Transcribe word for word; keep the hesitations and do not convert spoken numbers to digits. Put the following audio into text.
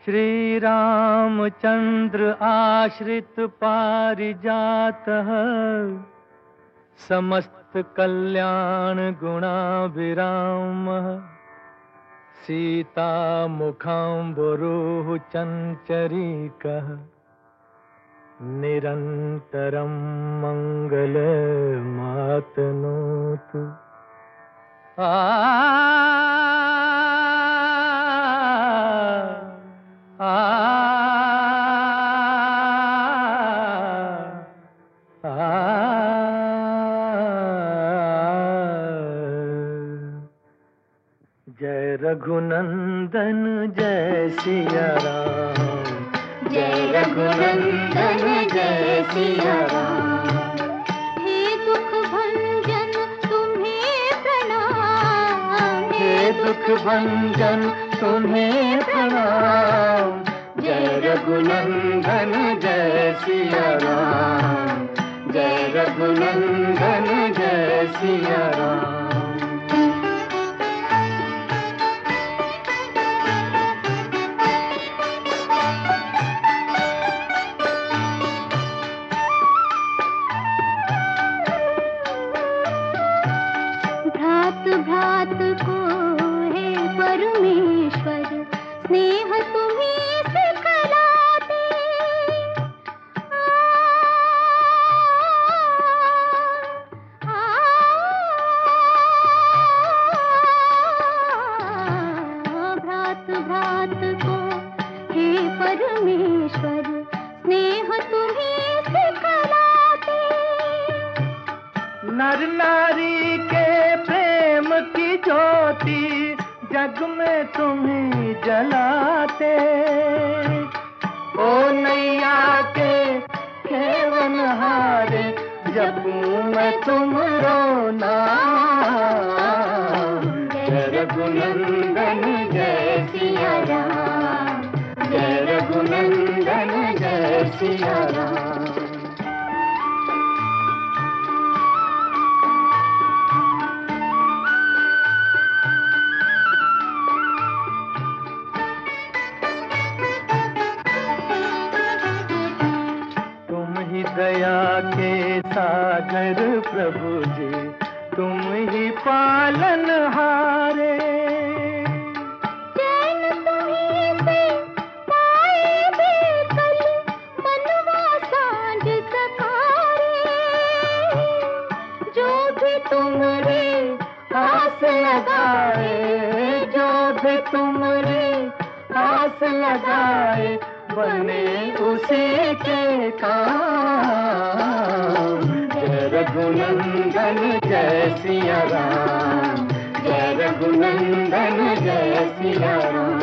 श्री रामचंद्र आश्रित पारिजातः समस्त कल्याण गुणाभिरामः सीता मुखाम्बुरुः चञ्चरीकः निरन्तरं मङ्गलमातनोतु। आ आ आ जय रघुनंदन जय सिया राम, जय रघुनंदन जय सिया राम। हे दुख भंजन तुम्हें प्रणाम, हे दुख भंजन तुम्हें प्रणाम। जय रघुनंदन जय सिया राम, जय रघुनंदन जय सिया राम। भ्रात को है परमेश्वर स्नेह तुम्हें सिखलाते। भ्रात भ्रात को है परमेश्वर स्नेह तुम्हें सिखलाते। नर नारी के प्रेम की ज्योति जग में तुम्हें जलाते। ओ नैया के खेवन हारे जपूं मैं तुमरो नाम। जय रघुनंदन जय सिया राम, जय रघुनंदन जय सिया राम। दया के सागर प्रभु जी तुम ही पालन हारे। चैन तुम्हीं से पाए बेकल मनवा सांझ सकारे। जो भी तुमरे आस लगाए, जो भी तुमरे आस लगाए बने उसी के काम। जय रघुनंदन जय सिया राम, जय रघुनंदन जय सिया राम।